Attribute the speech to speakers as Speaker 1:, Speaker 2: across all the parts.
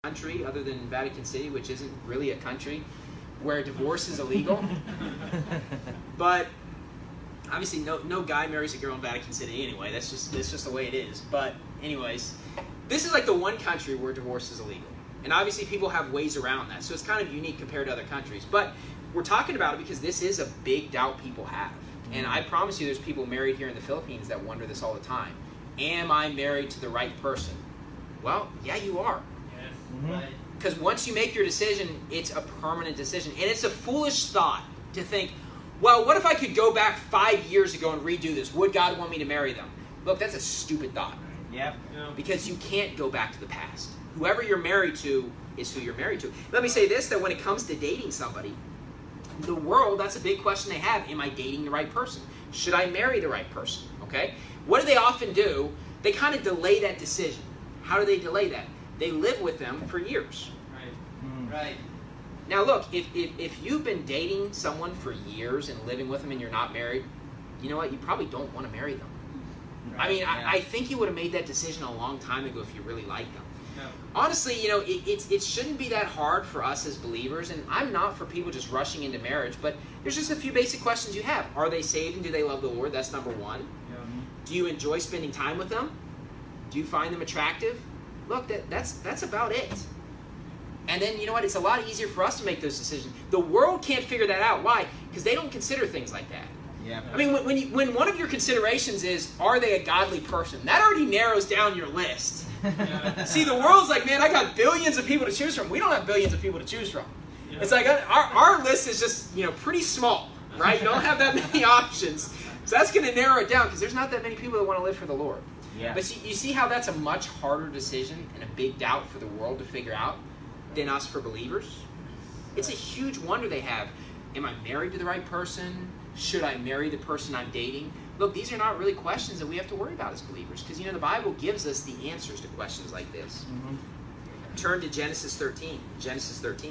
Speaker 1: country other than Vatican City, which isn't really a country, where divorce is illegal. But obviously no guy marries a girl in Vatican City anyway. That's just the way it is. But anyways, this is like the one country where divorce is illegal. And obviously people have ways around that. So it's kind of unique compared to other countries. But we're talking about it because this is a big doubt people have. And I promise you there's people married here in the Philippines that wonder this all the time. Am I married to the right person? Well, yeah, you are.
Speaker 2: Yes,
Speaker 3: Mhm.
Speaker 2: right.
Speaker 1: Because once you make your decision, it's a permanent decision. And it's a foolish thought to think, well, what if I could go back 5 years ago and redo this? Would God want me to marry them? Look, that's a stupid thought.
Speaker 3: Yep.
Speaker 2: Yeah.
Speaker 1: Because you can't go back to the past. Whoever you're married to is who you're married to. Let me say this, that when it comes to dating somebody, the world, that's a big question they have. Am I dating the right person? Should I marry the right person? Okay? What do they often do? They kind of delay that decision. How do they delay that? They live with them for years.
Speaker 2: Right. Right.
Speaker 1: Now look, if you've been dating someone for years and living with them and you're not married, you know what? You probably don't want to marry them. I mean,
Speaker 3: Yeah.
Speaker 1: I think you would have made that decision a long time ago if you really liked them.
Speaker 2: No.
Speaker 1: Honestly, you know, it shouldn't be that hard for us as believers, and I'm not for people just rushing into marriage, but there's just a few basic questions you have. Are they saved and do they love the Lord? That's number one.
Speaker 2: Yeah.
Speaker 1: Do you enjoy spending time with them? Do you find them attractive? Look, that's about it. And then, you know what? It's a lot easier for us to make those decisions. The world can't figure that out. Why? Because they don't consider things like that.
Speaker 3: Yep.
Speaker 1: I mean, when one of your considerations is, are they a godly person? That already narrows down your list.
Speaker 2: Yeah.
Speaker 1: See, the world's like, man, I got billions of people to choose from. We don't have billions of people to choose from.
Speaker 2: Yeah.
Speaker 1: It's like our list is just, you know, pretty small, right? You don't have that many options. So that's going to narrow it down because there's not that many people that want to live for the Lord.
Speaker 3: Yeah.
Speaker 1: But you see how that's a much harder decision and a big doubt for the world to figure out than us for believers? It's a huge wonder they have. Am I married to the right person? Should I marry the person I'm dating? Look, these are not really questions that we have to worry about as believers because, you know, the Bible gives us the answers to questions like this.
Speaker 3: Mhm.
Speaker 1: Turn to Genesis 13. Genesis 13.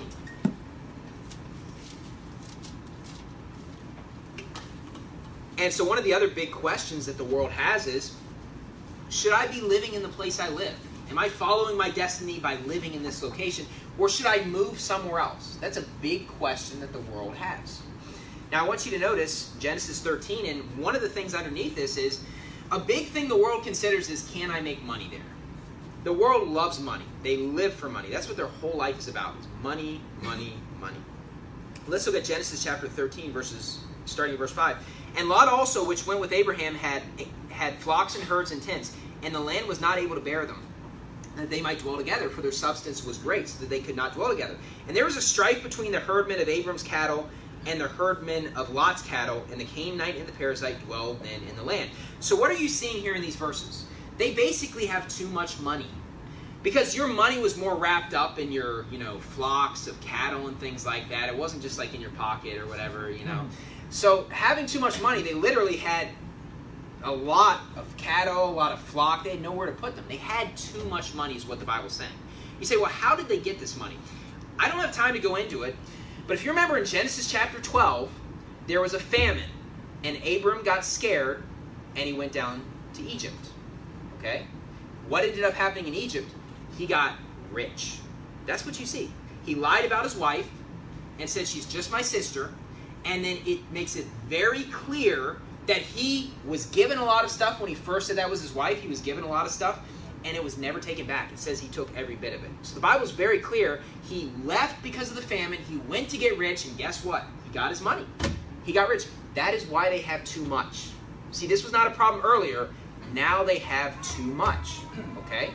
Speaker 1: And so one of the other big questions that the world has is, should I be living in the place I live? Am I following my destiny by living in this location? Or should I move somewhere else? That's a big question that the world has. Now I want you to notice Genesis 13, and one of the things underneath this is, a big thing the world considers is, can I make money there? The world loves money. They live for money. That's what their whole life is about. It's money, money, money. Let's look at Genesis chapter 13, starting at verse 5. And Lot also, which went with Abraham, had flocks and herds and tents, and the land was not able to bear them, that they might dwell together, for their substance was great, so that they could not dwell together. And there was a strife between the herdmen of Abram's cattle and the herdmen of Lot's cattle, and the Canaanite and the Perizzite dwelled then in the land. So what are you seeing here in these verses? They basically have too much money. Because your money was more wrapped up in your, you know, flocks of cattle and things like that. It wasn't just like in your pocket or whatever, you know. So having too much money, they literally had a lot of cattle, a lot of flock. They had nowhere to put them. They had too much money is what the Bible's saying. You say, well, how did they get this money? I don't have time to go into it. But if you remember in Genesis chapter 12, there was a famine. And Abram got scared and he went down to Egypt. Okay? What ended up happening in Egypt? He got rich. That's what you see. He lied about his wife and said she's just my sister. And then it makes it very clear that he was given a lot of stuff when he first said that was his wife. He was given a lot of stuff, and it was never taken back. It says he took every bit of it. So the Bible's very clear. He left because of the famine. He went to get rich, and guess what? He got his money. He got rich. That is why they have too much. See, this was not a problem earlier. Now they have too much. Okay?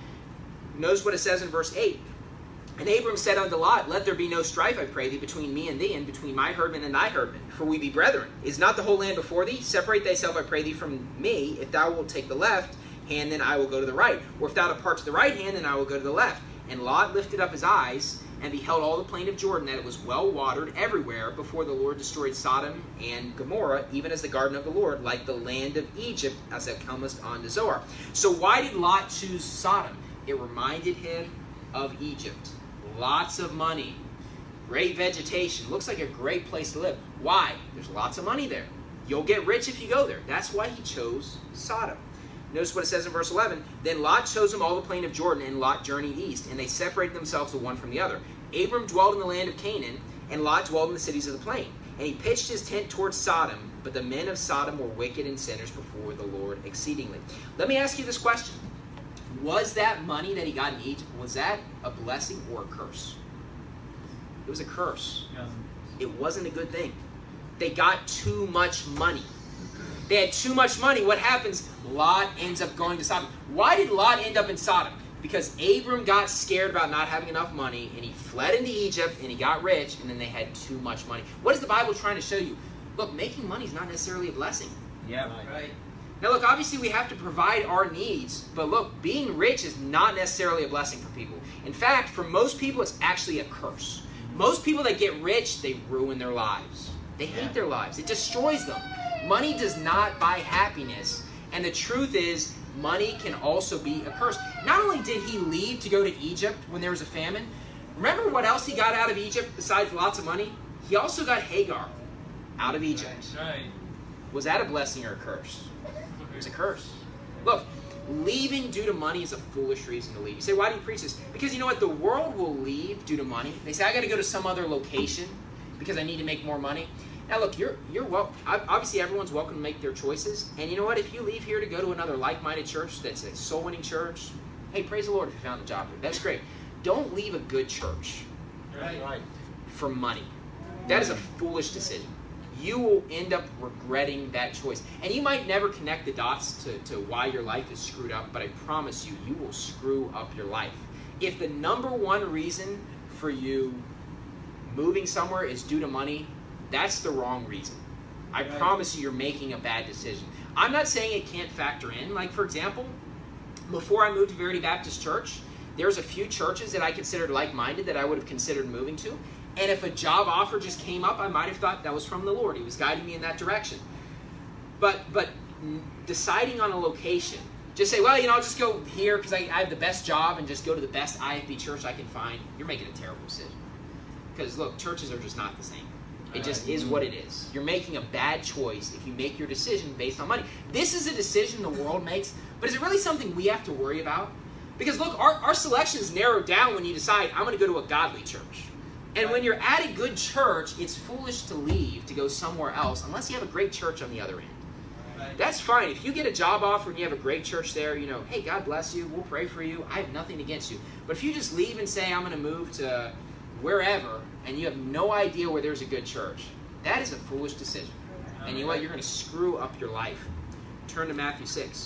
Speaker 1: Notice what it says in verse 8. And Abram said unto Lot, let there be no strife, I pray thee, between me and thee, and between my herdmen and thy herdmen, for we be brethren. Is not the whole land before thee? Separate thyself, I pray thee, from me. If thou wilt take the left hand, then I will go to the right. Or if thou depart to the right hand, then I will go to the left. And Lot lifted up his eyes, and beheld all the plain of Jordan, that it was well watered everywhere, before the Lord destroyed Sodom and Gomorrah, even as the garden of the Lord, like the land of Egypt, as thou comest on to Zoar. So why did Lot choose Sodom? It reminded him of Egypt. Lots of money, great vegetation, looks like a great place to live. Why? There's lots of money there. You'll get rich if you go there. That's why he chose Sodom. Notice what it says in verse 11. Then Lot chose him all the plain of Jordan, and Lot journeyed east, and they separated themselves the one from the other. Abram dwelled in the land of Canaan, and Lot dwelled in the cities of the plain. And he pitched his tent towards Sodom, but the men of Sodom were wicked and sinners before the Lord exceedingly. Let me ask you this question. Was that money that he got in Egypt, was that a blessing or a curse? It was a curse.
Speaker 2: Yeah.
Speaker 1: It wasn't a good thing. They got too much money. They had too much money. What happens? Lot ends up going to Sodom. Why did Lot end up in Sodom? Because Abram got scared about not having enough money, and he fled into Egypt, and he got rich, and then they had too much money. What is the Bible trying to show you? Look, making money is not necessarily a blessing.
Speaker 2: Yeah. Right.
Speaker 1: Now look, obviously we have to provide our needs, but look, being rich is not necessarily a blessing for people. In fact, for most people, it's actually a curse. Most people that get rich, they ruin their lives. They hate their lives. It destroys them. Money does not buy happiness. And the truth is, money can also be a curse. Not only did he leave to go to Egypt when there was a famine, remember what else he got out of Egypt besides lots of money? He also got Hagar out of Egypt.
Speaker 2: Right.
Speaker 1: Was that a blessing or a curse? It was a curse. Look, leaving due to money is a foolish reason to leave. You say, why do you preach this? Because you know what? The world will leave due to money. They say, I got to go to some other location because I need to make more money. Now look, you're welcome. Obviously, everyone's welcome to make their choices. And you know what? If you leave here to go to another like-minded church that's a soul-winning church, hey, praise the Lord if you found a job here. That's great. Don't leave a good church for money. That is a foolish decision. You will end up regretting that choice. And you might never connect the dots to why your life is screwed up, but I promise you, you will screw up your life. If the number one reason for you moving somewhere is due to money, that's the wrong reason. I promise you, you're making a bad decision. I'm not saying it can't factor in. Like, for example, before I moved to Verity Baptist Church, there's a few churches that I considered like-minded that I would have considered moving to. And if a job offer just came up, I might have thought that was from the Lord. He was guiding me in that direction. But deciding on a location, just say, well, I'll just go here because I have the best job and just go to the best IFB church I can find, you're making a terrible decision. Because, look, churches are just not the same. It just is what it is. You're making a bad choice if you make your decision based on money. This is a decision the world makes, but is it really something we have to worry about? Because, look, our selection is narrowed down when you decide, I'm going to go to a godly church. And when you're at a good church, it's foolish to leave to go somewhere else unless you have a great church on the other end. That's fine. If you get a job offer and you have a great church there, hey, God bless you. We'll pray for you. I have nothing against you. But if you just leave and say, I'm going to move to wherever, and you have no idea where there's a good church, that is a foolish decision. And you know what? You're going to screw up your life. Turn to Matthew 6.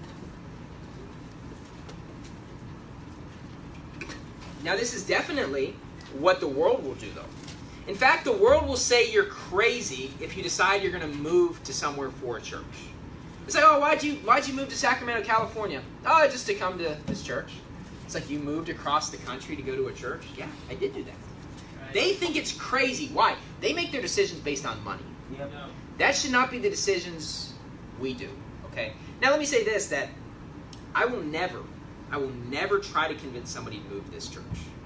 Speaker 1: Now, this is definitely what the world will do, though. In fact, the world will say you're crazy if you decide you're going to move to somewhere for a church. It's like, oh, why'd you move to Sacramento, California? Oh, just to come to this church. It's like you moved across the country to go to a church? Yeah, I did do that. They think it's crazy. Why? They make their decisions based on money.
Speaker 2: Yep.
Speaker 1: That should not be the decisions we do. Okay? Now let me say this, that I will never try to convince somebody to move to this church.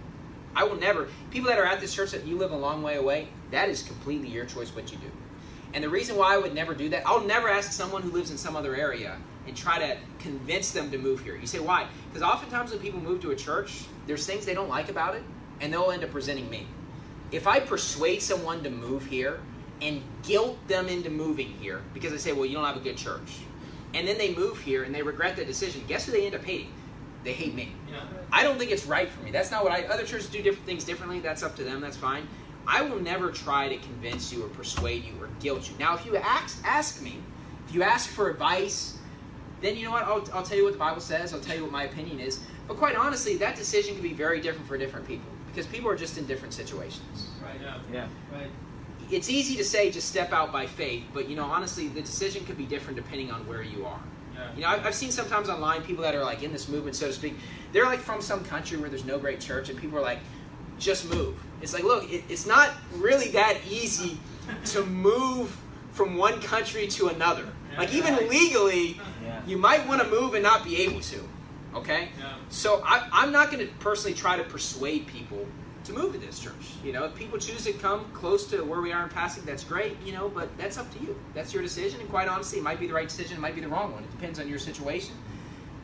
Speaker 1: I will never. People that are at this church that you live a long way away, that is completely your choice what you do. And the reason why I would never do that, I'll never ask someone who lives in some other area and try to convince them to move here. You say, why? Because oftentimes when people move to a church, there's things they don't like about it, and they'll end up presenting me. If I persuade someone to move here and guilt them into moving here because I say, well, you don't have a good church, and then they move here and they regret that decision, guess who they end up hating? They hate me.
Speaker 2: Yeah.
Speaker 1: I don't think it's right for me. That's not what other churches do different things differently. That's up to them. That's fine. I will never try to convince you or persuade you or guilt you. Now, if you ask me, if you ask for advice, then you know what? I'll tell you what the Bible says. I'll tell you what my opinion is. But quite honestly, that decision can be very different for different people because people are just in different situations.
Speaker 2: Right. Yeah. Right.
Speaker 1: It's easy to say just step out by faith, but honestly, the decision could be different depending on where you are. I've seen sometimes online people that are like in this movement, so to speak. They're like from some country where there's no great church, and people are like, just move. It's like, look, it's not really that easy to move from one country to another. Like even legally, you might want to move and not be able to. Okay? Yeah. So I'm not going to personally try to persuade people to move to this church. If people choose to come close to where we are in Passing, that's great, but that's up to you. That's your decision, and quite honestly, it might be the right decision, it might be the wrong one. It depends on your situation.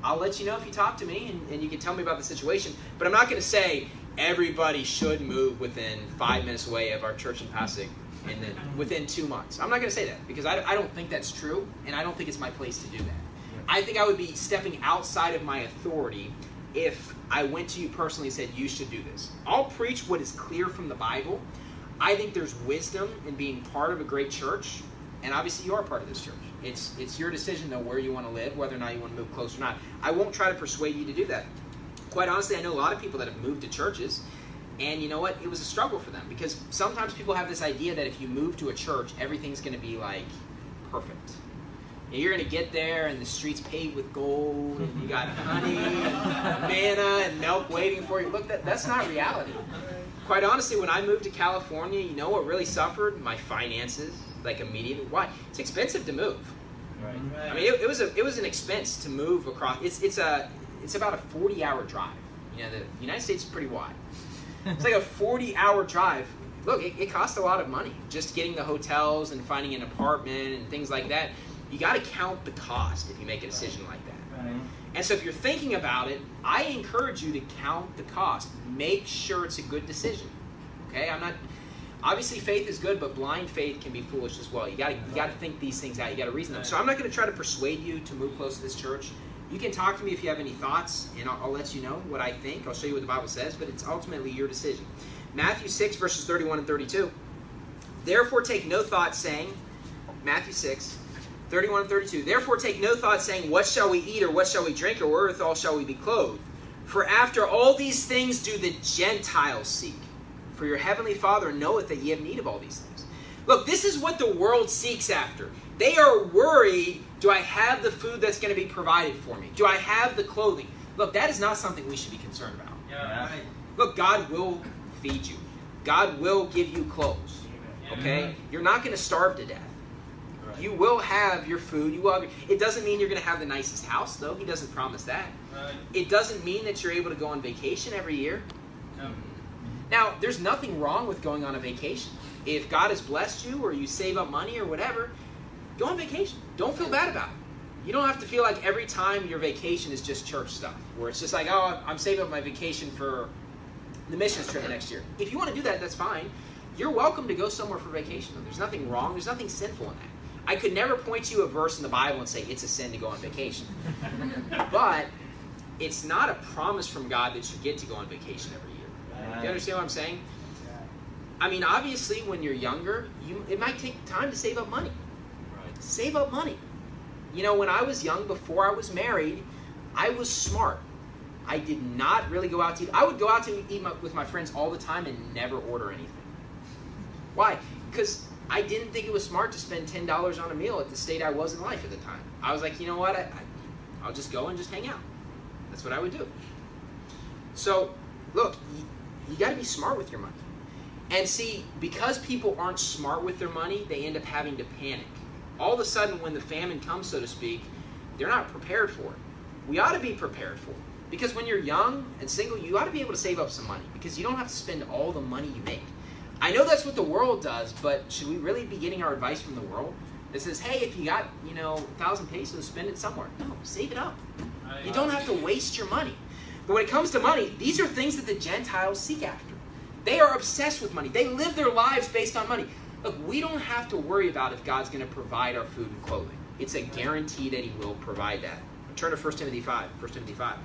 Speaker 1: I'll let you know if you talk to me, and you can tell me about the situation. But I'm not going to say everybody should move within 5 minutes away of our church in Passig and then within 2 months. I'm not going to say that because I don't think that's true, and I don't think it's my place to do that. I think I would be stepping outside of my authority if I went to you personally and said, you should do this. I'll preach what is clear from the Bible. I think there's wisdom in being part of a great church, and obviously you are part of this church. It's your decision, though, where you want to live, whether or not you want to move close or not. I won't try to persuade you to do that. Quite honestly, I know a lot of people that have moved to churches, and you know what? It was a struggle for them because sometimes people have this idea that if you move to a church, everything's going to be like perfect. You're going to get there and the streets paved with gold and you got honey, manna, and milk waiting for you. Look, that's not reality. Quite honestly, when I moved to California, you know what really suffered? My finances, like immediately. Why? It's expensive to move. Right. I mean, it was an expense to move across. It's about a 40-hour drive. You know, the United States is pretty wide. It's like a 40-hour drive. Look, it costs a lot of money just getting the hotels and finding an apartment and things like that. You got to count the cost if you make a decision like that. Right. And so if you're thinking about it, I encourage you to count the cost. Make sure it's a good decision. Okay? Obviously faith is good, but blind faith can be foolish as well. You got to think these things out. You got to reason them. So I'm not going to try to persuade you to move close to this church. You can talk to me if you have any thoughts, and I'll let you know what I think. I'll show you what the Bible says, but it's ultimately your decision. Matthew 6, verses 31 and 32. Therefore take no thought saying, Matthew 6, 31 and 32. Therefore take no thought saying, what shall we eat, or what shall we drink, or wherewithal shall we be clothed? For after all these things do the Gentiles seek. For your heavenly Father knoweth that ye have need of all these things. Look, this is what the world seeks after. They are worried, do I have the food that's going to be provided for me? Do I have the clothing? Look, that is not something we should be concerned about. Yeah. Right. Look, God will feed you. God will give you clothes. Okay? You're not going to starve to death. Right. You will have your food. It doesn't mean you're going to have the nicest house, though. He doesn't promise that. Right. It doesn't mean that you're able to go on vacation every year. No. Now, there's nothing wrong with going on a vacation. If God has blessed you or you save up money or whatever, go on vacation. Don't feel bad about it. You don't have to feel like every time your vacation is just church stuff, where it's just like, oh, I'm saving up my vacation for the missions trip next year. If you want to do that, that's fine. You're welcome to go somewhere for vacation. There's nothing wrong. There's nothing sinful in that. I could never point you a verse in the Bible and say it's a sin to go on vacation. But it's not a promise from God that you get to go on vacation every year. Do you understand what I'm saying? I mean, obviously, when you're younger, it might take time to save up money. Right. Save up money. You know, when I was young, before I was married, I was smart. I did not really go out to eat. I would go out to eat with my friends all the time and never order anything. Why? Because I didn't think it was smart to spend $10 on a meal at the state I was in life at the time. I was like, you know what? I'll just go and just hang out. That's what I would do. So, look, you got to be smart with your money. And see, because people aren't smart with their money, they end up having to panic. All of a sudden, when the famine comes, so to speak, they're not prepared for it. We ought to be prepared for it. Because when you're young and single, you ought to be able to save up some money. Because you don't have to spend all the money you make. I know that's what the world does, but should we really be getting our advice from the world? That says, hey, if you got, 1,000 pesos, spend it somewhere. No, save it up. You don't have to waste your money. But when it comes to money, these are things that the Gentiles seek after. They are obsessed with money. They live their lives based on money. Look, we don't have to worry about if God's going to provide our food and clothing. It's a guarantee that He will provide that. Turn to 1 Timothy 5. 1 Timothy 5.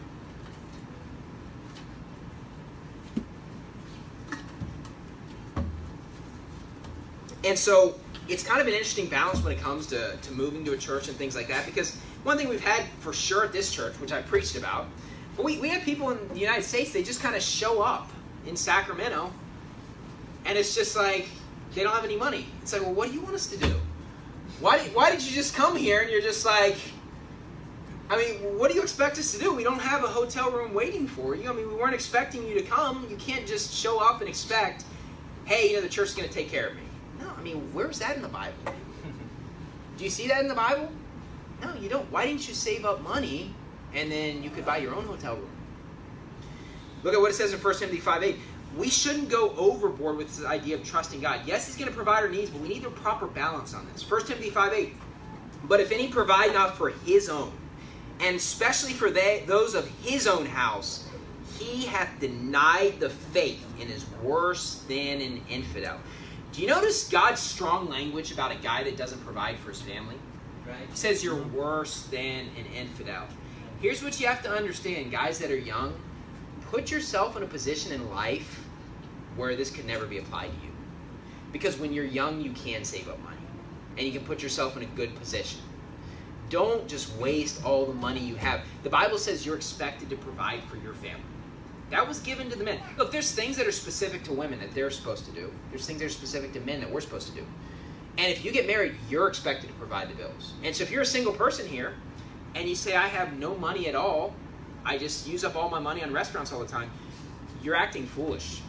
Speaker 1: And so it's kind of an interesting balance when it comes to moving to a church and things like that. Because one thing we've had for sure at this church, which I preached about, but we have people in the United States, they just kind of show up in Sacramento, and it's just like, they don't have any money. It's like, well, what do you want us to do? Why did you just come here and you're just like, I mean, what do you expect us to do? We don't have a hotel room waiting for you. I mean, we weren't expecting you to come. You can't just show up and expect, hey, the church is going to take care of me. No, I mean, where's that in the Bible? Do you see that in the Bible? No, you don't. Why didn't you save up money and then you could buy your own hotel room? Look at what it says in 1 Timothy 5:8. We shouldn't go overboard with this idea of trusting God. Yes, He's going to provide our needs, but we need a proper balance on this. 1 Timothy 5:8. But if any provide not for his own, and especially for those of his own house, he hath denied the faith and is worse than an infidel. Do you notice God's strong language about a guy that doesn't provide for his family?
Speaker 2: Right.
Speaker 1: He says you're worse than an infidel. Here's what you have to understand, guys that are young. Put yourself in a position in life where this could never be applied to you. Because when you're young, you can save up money. And you can put yourself in a good position. Don't just waste all the money you have. The Bible says you're expected to provide for your family. That was given to the men. Look, there's things that are specific to women that they're supposed to do. There's things that are specific to men that we're supposed to do. And if you get married, you're expected to provide the bills. And so if you're a single person here, and you say, I have no money at all, I just use up all my money on restaurants all the time, you're acting foolish.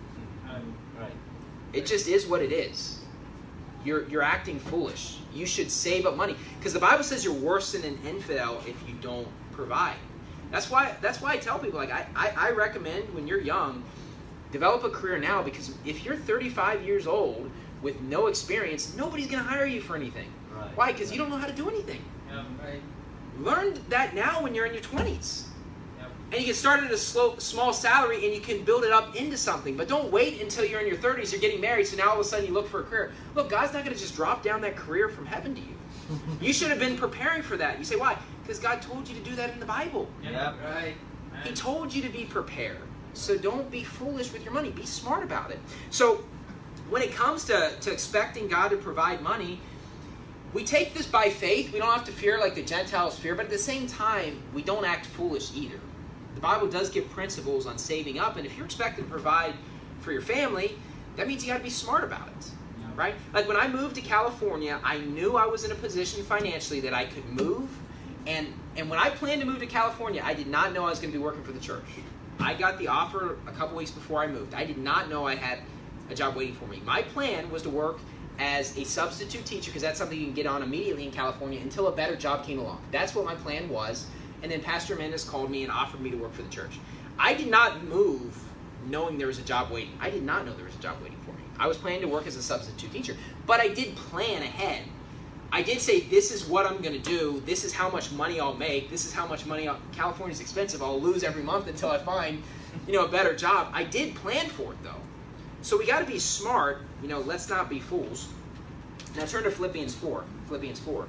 Speaker 2: Right.
Speaker 1: It just is what it is. You're acting foolish. You should save up money. Because the Bible says you're worse than an infidel if you don't provide. That's why I tell people, like, I recommend when you're young, develop a career now, because if you're 35 years old with no experience, nobody's going to hire you for anything.
Speaker 2: Right.
Speaker 1: Why? Because you don't know how to do anything.
Speaker 2: Yeah, right.
Speaker 1: Learn that now when you're in your 20s.
Speaker 2: Yep.
Speaker 1: And you can start at a small salary and you can build it up into something. But don't wait until you're in your 30s, you're getting married, so now all of a sudden you look for a career. Look, God's not going to just drop down that career from heaven to you. You should have been preparing for that. You say, why? Because God told you to do that in the Bible.
Speaker 2: Yep. Right.
Speaker 1: He told you to be prepared. So don't be foolish with your money. Be smart about it. So when it comes to expecting God to provide money, we take this by faith. We don't have to fear like the Gentiles fear, but at the same time, we don't act foolish either. The Bible does give principles on saving up, and if you're expected to provide for your family, that means you got to be smart about it, right? Like when I moved to California, I knew I was in a position financially that I could move, and when I planned to move to California, I did not know I was going to be working for the church. I got the offer a couple weeks before I moved. I did not know I had a job waiting for me. My plan was to work as a substitute teacher, because that's something you can get on immediately in California until a better job came along. That's what my plan was. And then Pastor Mendes called me and offered me to work for the church. I did not move knowing there was a job waiting. I did not know there was a job waiting for me. I was planning to work as a substitute teacher. But I did plan ahead. I did say, this is what I'm going to do. This is how much money I'll make. This is how much money California's expensive. I'll lose every month until I find, a better job. I did plan for it, though. So we got to be smart. Let's not be fools. Now turn to Philippians 4. Philippians 4.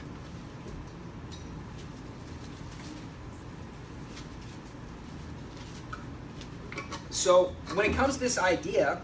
Speaker 1: So when it comes to this idea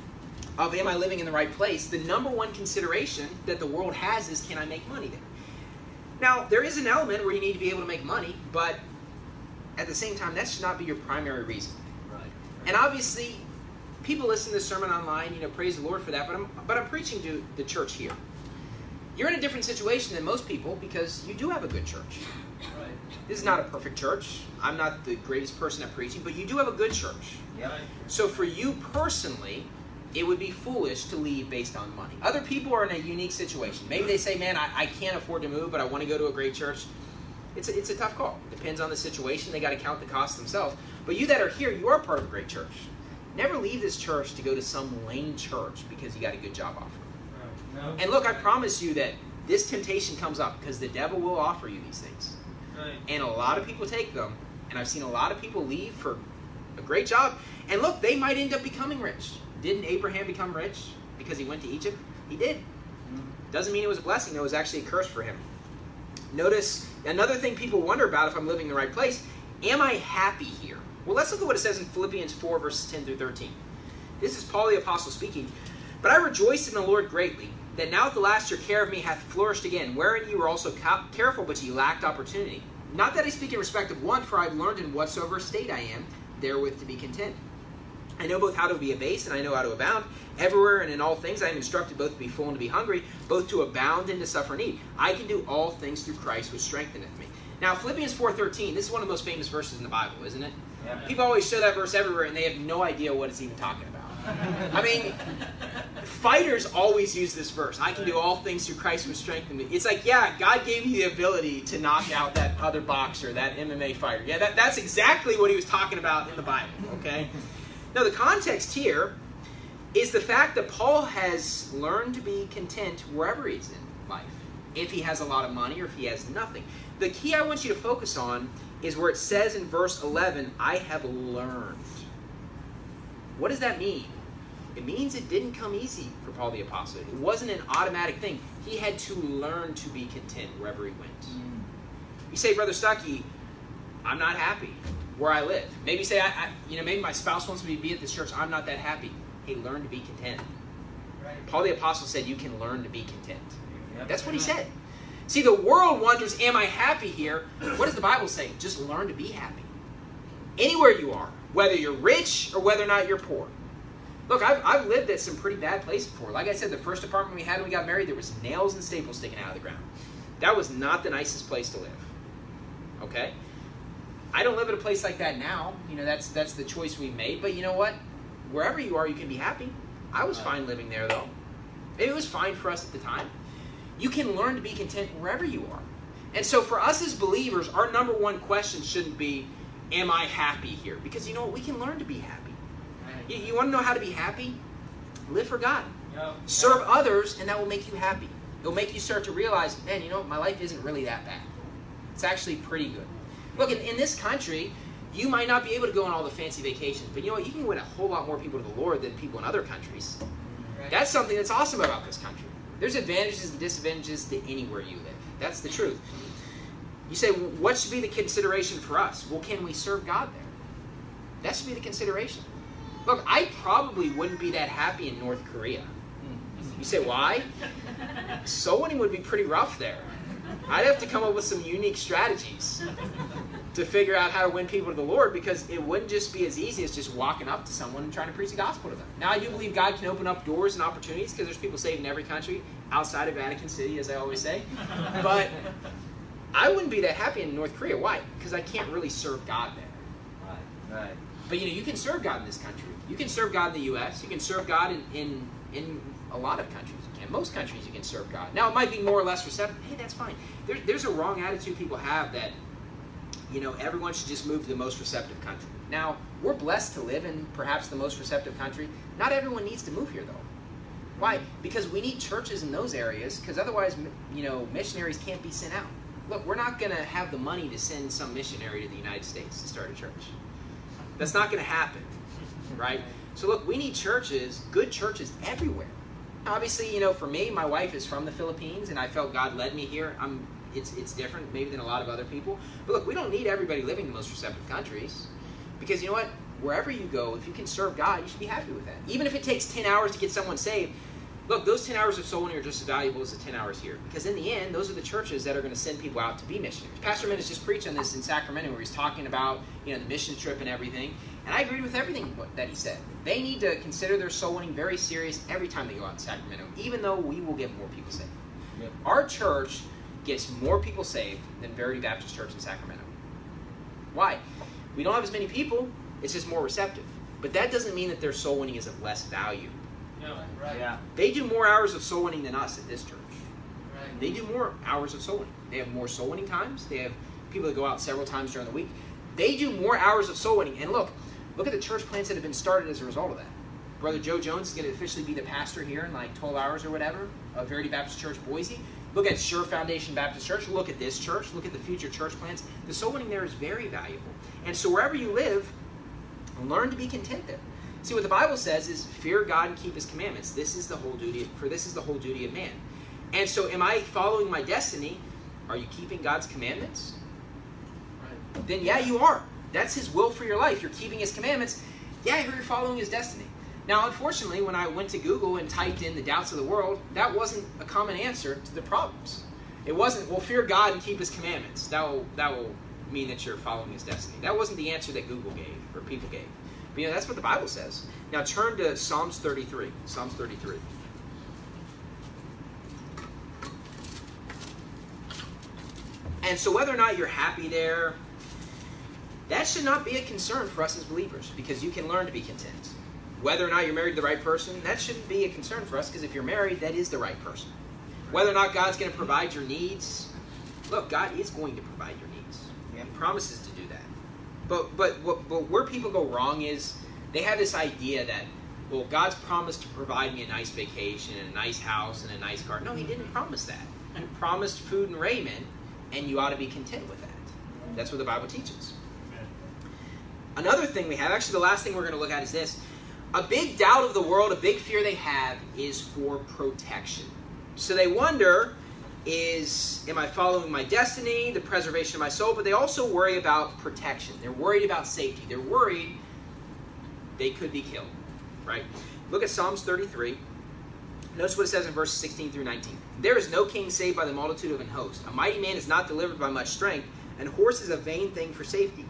Speaker 1: of am I living in the right place, the number one consideration that the world has is, can I make money there? Now, there is an element where you need to be able to make money, but at the same time, that should not be your primary reason.
Speaker 2: Right.
Speaker 1: And obviously, people listen to this sermon online, praise the Lord for that, but I'm preaching to the church here. You're in a different situation than most people because you do have a good church.
Speaker 2: Right.
Speaker 1: This is not a perfect church. I'm not the greatest person at preaching, but you do have a good church.
Speaker 2: Right.
Speaker 1: So for you personally, it would be foolish to leave based on money. Other people are in a unique situation. Maybe they say, man, I can't afford to move, but I want to go to a great church. It's a tough call. Depends on the situation. They got to count the cost themselves. But you that are here, you are part of a great church. Never leave this church to go to some lame church because you got a good job offer.
Speaker 2: Right. No.
Speaker 1: And look, I promise you that this temptation comes up because the devil will offer you these things.
Speaker 2: Right.
Speaker 1: And a lot of people take them. And I've seen a lot of people leave for a great job. And look, they might end up becoming rich. Didn't Abraham become rich because he went to Egypt? He did. Doesn't mean it was a blessing. It was actually a curse for him. Notice another thing people wonder about if I'm living in the right place. Am I happy here? Well, let's look at what it says in Philippians 4, verses 10 through 13. This is Paul the Apostle speaking. But I rejoice in the Lord greatly, that now at the last your care of me hath flourished again, wherein you were also careful, but ye lacked opportunity. Not that I speak in respect of want, for I have learned in whatsoever state I am, therewith to be content. I know both how to be abased, and I know how to abound. Everywhere and in all things I am instructed both to be full and to be hungry, both to abound and to suffer need. I can do all things through Christ which strengtheneth me. Now, Philippians 4:13, this is one of the most famous verses in the Bible, isn't it?
Speaker 2: Yeah.
Speaker 1: People always show that verse everywhere, and they have no idea what it's even talking about. I mean, fighters always use this verse. I can do all things through Christ which strengtheneth me. It's like, yeah, God gave you the ability to knock out that other boxer, that MMA fighter. Yeah, that's exactly what he was talking about in the Bible, okay? Now, the context here is the fact that Paul has learned to be content wherever he's in life. if he has a lot of money or if he has nothing. The key I want you to focus on is where it says in verse 11, I have learned. What does that mean? It means it didn't come easy for Paul the Apostle. It wasn't an automatic thing. He had to learn to be content wherever he went. You say, Brother Stuckey, I'm not happy where I live. Maybe you say, maybe my spouse wants me to be at this church. I'm not that happy. Hey, learn to be content.
Speaker 2: Right.
Speaker 1: Paul the Apostle said you can learn to be content.
Speaker 2: Yep.
Speaker 1: That's what he said. See, the world wonders, am I happy here? What does the Bible say? Just learn to be happy. Anywhere you are, whether you're rich or whether or not you're poor. Look, I've lived at some pretty bad places before. Like I said, the first apartment we had when we got married, there was nails and staples sticking out of the ground. That was not the nicest place to live. Okay? I don't live at a place like that now. That's the choice we made. But you know what? Wherever you are, you can be happy. I was fine living there, though. It was fine for us at the time. You can learn to be content wherever you are. And so for us as believers, our number one question shouldn't be, am I happy here? Because you know what? We can learn to be happy. You want to know how to be happy? Live for God.
Speaker 2: Yep.
Speaker 1: Serve others, and that will make you happy. It'll make you start to realize, man, my life isn't really that bad. It's actually pretty good. Look, in this country, you might not be able to go on all the fancy vacations, but you know what? You can win a whole lot more people to the Lord than people in other countries.
Speaker 2: Right.
Speaker 1: That's something that's awesome about this country. There's advantages and disadvantages to anywhere you live. That's the truth. You say, well, what should be the consideration for us? Well, can we serve God there? That should be the consideration. Look, I probably wouldn't be that happy in North Korea. You say, why? Soul winning would be pretty rough there. I'd have to come up with some unique strategies to figure out how to win people to the Lord, because it wouldn't just be as easy as just walking up to someone and trying to preach the gospel to them. Now, I do believe God can open up doors and opportunities, because there's people saved in every country, outside of Vatican City, as I always say. But I wouldn't be that happy in North Korea. Why? Because I can't really serve God there.
Speaker 2: Right.
Speaker 1: But you can serve God in this country. You can serve God in the U.S. You can serve God in a lot of countries. You can. Most countries you can serve God. Now, it might be more or less receptive. Hey, that's fine. There's a wrong attitude people have that, everyone should just move to the most receptive country. Now, we're blessed to live in perhaps the most receptive country. Not everyone needs to move here, though. Why? Because we need churches in those areas, because otherwise, missionaries can't be sent out. Look, we're not going to have the money to send some missionary to the United States to start a church. That's not going to happen, right? So look, we need churches, good churches everywhere. Obviously, for me, my wife is from the Philippines, and I felt God led me here. It's different maybe than a lot of other people. But look, we don't need everybody living in the most receptive countries. Because you know what? Wherever you go, if you can serve God, you should be happy with that. Even if it takes 10 hours to get someone saved, look, those 10 hours of soul winning are just as valuable as the 10 hours here. Because in the end, those are the churches that are going to send people out to be missionaries. Pastor Menace just preached on this in Sacramento, where he's talking about the mission trip and everything. And I agreed with everything that he said. They need to consider their soul winning very serious every time they go out to Sacramento, even though we will get more people saved.
Speaker 2: Yep.
Speaker 1: Our church gets more people saved than Verity Baptist Church in Sacramento. Why? We don't have as many people, it's just more receptive. But that doesn't mean that their soul winning is of less value.
Speaker 2: No, right.
Speaker 3: Yeah.
Speaker 1: They do more hours of soul winning than us at this church.
Speaker 2: Right.
Speaker 1: They do more hours of soul winning. They have more soul winning times. They have people that go out several times during the week. They do more hours of soul winning. And look at the church plants that have been started as a result of that. Brother Joe Jones is going to officially be the pastor here in like 12 hours or whatever of Verity Baptist Church, Boise. Look at Sure Foundation Baptist Church. Look at this church. Look at the future church plants. The soul winning there is very valuable. And so wherever you live, learn to be content there. See, what the Bible says is fear God and keep His commandments. This is the whole duty of man. And so am I following my destiny? Are you keeping God's commandments?
Speaker 2: Right.
Speaker 1: Then yeah, you are. That's His will for your life. You're keeping His commandments. Yeah, you're following His destiny. Now, unfortunately, when I went to Google and typed in the doubts of the world, that wasn't a common answer to the problems. It wasn't, well, fear God and keep His commandments. That will mean that you're following His destiny. That wasn't the answer that Google gave or people gave. But that's what the Bible says. Now turn to Psalms 33. Psalms 33. And so whether or not you're happy there, that should not be a concern for us as believers, because you can learn to be content. Whether or not you're married to the right person, that shouldn't be a concern for us, because if you're married, that is the right person. Whether or not God's going to provide your needs, look, God is going to provide your needs. He promises to do that. But where people go wrong is they have this idea that, well, God's promised to provide me a nice vacation and a nice house and a nice car. No, He didn't promise that. promised food and raiment, and you ought to be content with that. That's what the Bible teaches. Another thing we have, actually the last thing we're going to look at is this. A big doubt of the world, a big fear they have is for protection. So they wonder, am I following my destiny, the preservation of my soul? But they also worry about protection. They're worried about safety. They're worried they could be killed, right? Look at Psalms 33. Notice what it says in verses 16 through 19. There is no king saved by the multitude of an host. A mighty man is not delivered by much strength, and horse is a vain thing for safety.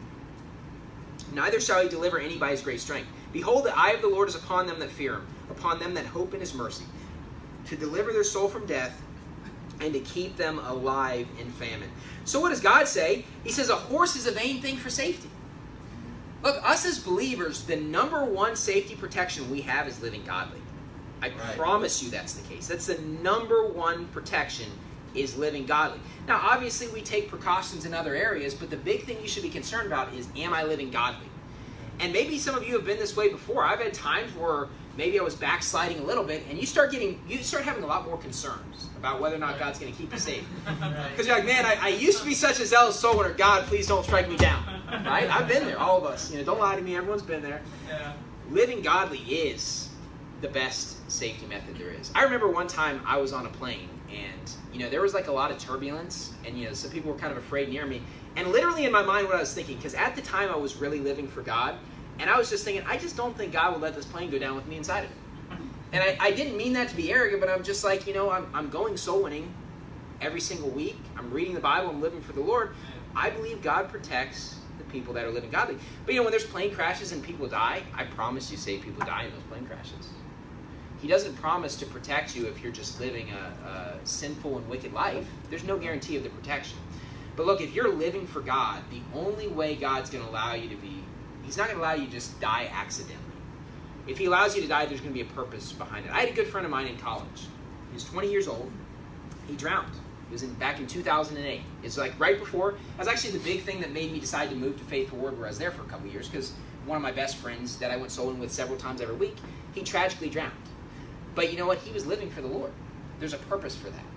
Speaker 1: Neither shall he deliver any by his great strength. Behold, the eye of the Lord is upon them that fear him, upon them that hope in his mercy, to deliver their soul from death, and to keep them alive in famine. So what does God say? He says a horse is a vain thing for safety. Look, us as believers, the number one safety protection we have is living godly. I promise you that's the case. That's the number one protection, is living godly. Now, obviously, we take precautions in other areas, but the big thing you should be concerned about is, am I living godly? And maybe some of you have been this way before. I've had times where maybe I was backsliding a little bit, and you start having a lot more concerns about whether or not God's going to keep you safe. Because you're like, man, I used to be such a zealous soul winner. God, please don't strike me down. Right? I've been there, all of us. Don't lie to me. Everyone's been there.
Speaker 2: Yeah.
Speaker 1: Living godly is the best safety method there is. I remember one time I was on a plane, and there was like a lot of turbulence, and some people were kind of afraid near me. And literally in my mind, what I was thinking, because at the time I was really living for God, and I was just thinking, I just don't think God would let this plane go down with me inside of it. And I didn't mean that to be arrogant, but I'm just like, I'm going soul winning every single week. I'm reading the Bible. I'm living for the Lord. I believe God protects the people that are living godly. But when there's plane crashes and people die, I promise you, say people die in those plane crashes. He doesn't promise to protect you if you're just living a sinful and wicked life. There's no guarantee of the protection. But look, if you're living for God, the only way God's going to allow you to be, He's not going to allow you to just die accidentally. If He allows you to die, there's going to be a purpose behind it. I had a good friend of mine in college. He was 20 years old. He drowned. It was back in 2008. It's like right before. That's actually the big thing that made me decide to move to Faithful Word, where I was there for a couple of years, because one of my best friends that I went soul in with several times every week, he tragically drowned. But you know what? He was living for the Lord. There's a purpose for that.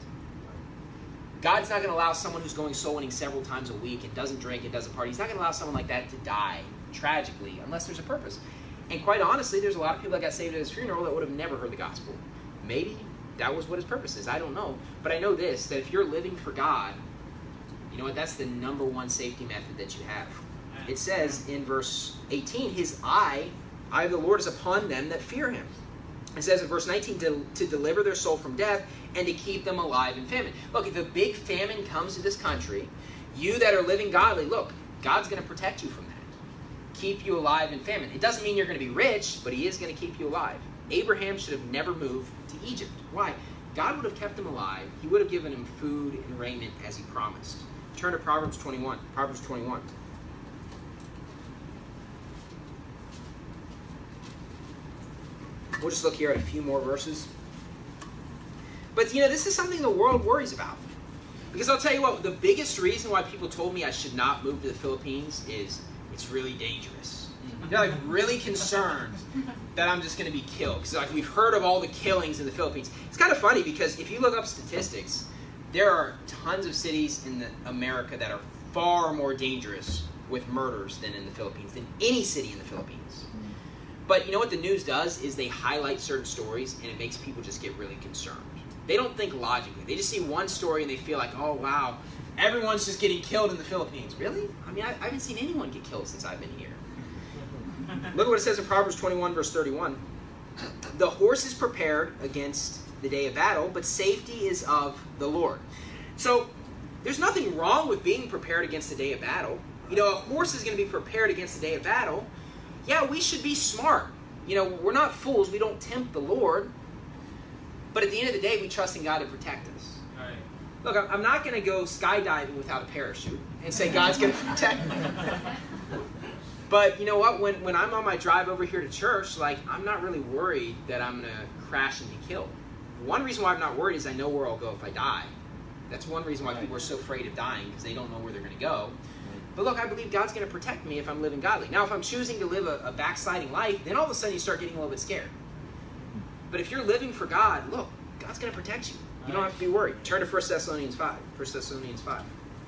Speaker 1: God's not going to allow someone who's going soul winning several times a week and doesn't drink and doesn't party. He's not going to allow someone like that to die tragically unless there's a purpose. And quite honestly, there's a lot of people that got saved at his funeral that would have never heard the gospel. Maybe that was what his purpose is. I don't know. But I know this, that if you're living for God, you know what? That's the number one safety method that you have. It says in verse 18, His eye of the Lord is upon them that fear Him. It says in verse 19, to deliver their soul from death and to keep them alive in famine. Look, if a big famine comes to this country, you that are living godly, look, God's going to protect you from that. Keep you alive in famine. It doesn't mean you're going to be rich, but He is going to keep you alive. Abraham should have never moved to Egypt. Why? God would have kept him alive. He would have given him food and raiment as He promised. Turn to Proverbs 21. Proverbs 21. We'll just look here at a few more verses. But, this is something the world worries about. Because I'll tell you what, the biggest reason why people told me I should not move to the Philippines is it's really dangerous. They're really concerned that I'm just going to be killed. Because we've heard of all the killings in the Philippines. It's kind of funny because if you look up statistics, there are tons of cities in America that are far more dangerous with murders than in the Philippines, than any city in the Philippines. But you know what the news does is they highlight certain stories and it makes people just get really concerned. They don't think logically. They just see one story and they feel like, oh wow, everyone's just getting killed in the Philippines. Really? I haven't seen anyone get killed since I've been here. Look at what it says in Proverbs 21 verse 31. The horse is prepared against the day of battle, but safety is of the Lord. So there's nothing wrong with being prepared against the day of battle. A horse is going to be prepared against the day of battle. Yeah, we should be smart. We're not fools. We don't tempt the Lord. But at the end of the day, we trust in God to protect us.
Speaker 2: All right.
Speaker 1: Look, I'm not going to go skydiving without a parachute and say God's going to protect me. But you know what? When I'm on my drive over here to church, I'm not really worried that I'm going to crash and be killed. One reason why I'm not worried is I know where I'll go if I die. That's one reason why people are so afraid of dying, because they don't know where they're going to go. But look, I believe God's going to protect me if I'm living godly. Now, if I'm choosing to live a backsliding life, then all of a sudden you start getting a little bit scared. But if you're living for God, look, God's going to protect you. You don't have to be worried. Turn to 1 Thessalonians 5. 1 Thessalonians 5.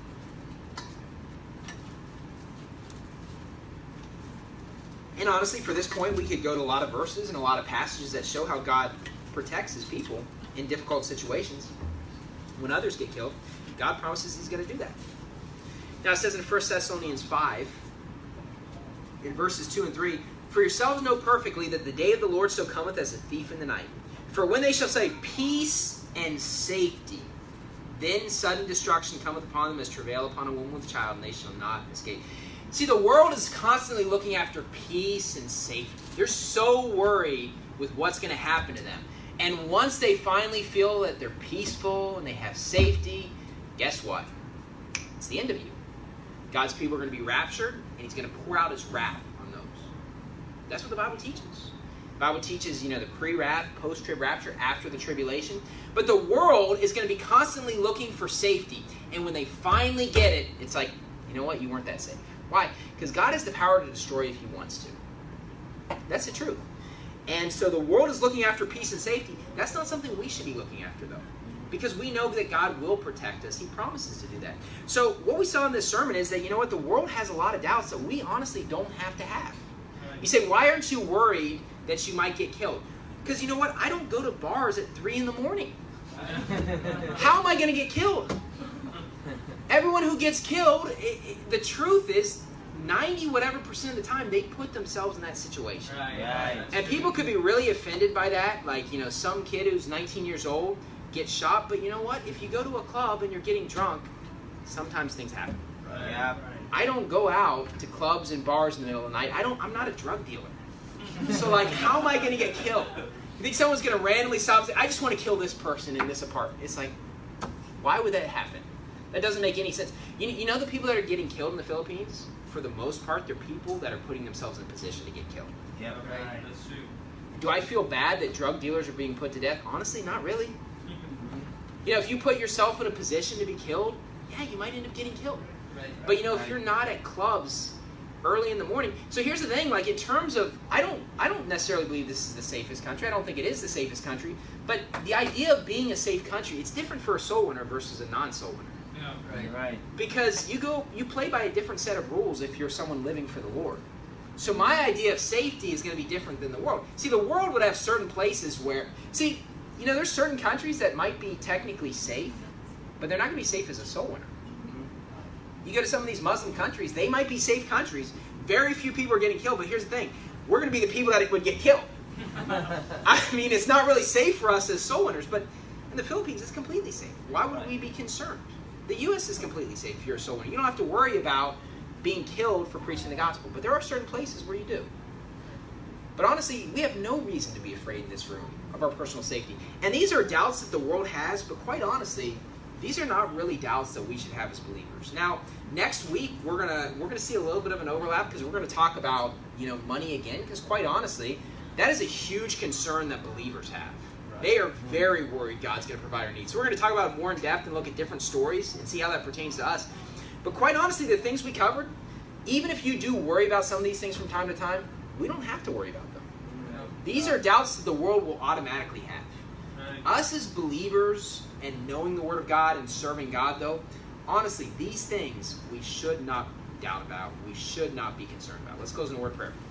Speaker 1: And honestly, for this point, we could go to a lot of verses and a lot of passages that show how God protects his people in difficult situations. When others get killed, God promises he's going to do that. Now it says in 1 Thessalonians 5, in verses 2 and 3, "For yourselves know perfectly that the day of the Lord so cometh as a thief in the night. For when they shall say, peace and safety, then sudden destruction cometh upon them as travail upon a woman with child, and they shall not escape." See, the world is constantly looking after peace and safety. They're so worried with what's going to happen to them. And once they finally feel that they're peaceful and they have safety, guess what? It's the end of you. God's people are going to be raptured, and he's going to pour out his wrath on those. That's what the Bible teaches. The Bible teaches, the pre-wrath, post-trib rapture, after the tribulation. But the world is going to be constantly looking for safety. And when they finally get it, it's like, you know what? You weren't that safe. Why? Because God has the power to destroy if he wants to. That's the truth. And so the world is looking after peace and safety. That's not something we should be looking after, though. Because we know that God will protect us. He promises to do that. So what we saw in this sermon is that, the world has a lot of doubts that we honestly don't have to have. You say, why aren't you worried that you might get killed? Because you know what? I don't go to bars at 3 in the morning. How am I going to get killed? Everyone who gets killed, the truth is, 90% of the time, they put themselves in that situation.
Speaker 2: Right.
Speaker 1: And people could be really offended by that. Like, some kid who's 19 years old gets shot. But you know what? If you go to a club and you're getting drunk, sometimes things happen.
Speaker 2: Right. Yeah.
Speaker 1: I don't go out to clubs and bars in the middle of the night. I'm not a drug dealer. So, how am I going to get killed? You think someone's going to randomly stop and say, I just want to kill this person in this apartment? It's like, why would that happen? That doesn't make any sense. You know the people that are getting killed in the Philippines? For the most part, they're people that are putting themselves in a position to get killed.
Speaker 2: Yeah, right. That's true.
Speaker 1: Do I feel bad that drug dealers are being put to death? Honestly, not really. If you put yourself in a position to be killed, yeah, you might end up getting killed.
Speaker 2: Right.
Speaker 1: But if you're not at clubs early in the morning. So here's the thing, in terms of, I don't necessarily believe this is the safest country. I don't think it is the safest country. But the idea of being a safe country, it's different for a soul winner versus a non-soul winner.
Speaker 2: Yeah, right.
Speaker 1: Because you play by a different set of rules if you're someone living for the Lord. So my idea of safety is going to be different than the world. See, the world would have certain places where, there's certain countries that might be technically safe, but they're not going to be safe as a soul winner. You go to some of these Muslim countries, they might be safe countries. Very few people are getting killed, but here's the thing. We're going to be the people that would get killed. It's not really safe for us as soul winners, but in the Philippines, it's completely safe. Why would we be concerned? The U.S. is completely safe if you're a soul winner. You don't have to worry about being killed for preaching the gospel, but there are certain places where you do. But honestly, we have no reason to be afraid in this room of our personal safety. And these are doubts that the world has, but quite honestly, these are not really doubts that we should have as believers. Now, next week, we're gonna see a little bit of an overlap because we're going to talk about money again, because quite honestly, that is a huge concern that believers have. They are very worried God's going to provide our needs. So we're going to talk about it more in depth and look at different stories and see how that pertains to us. But quite honestly, the things we covered, even if you do worry about some of these things from time to time, we don't have to worry about them. These are doubts that the world will automatically have. Us as believers and knowing the Word of God and serving God, though, honestly, these things we should not doubt about. We should not be concerned about. Let's close in a word of prayer.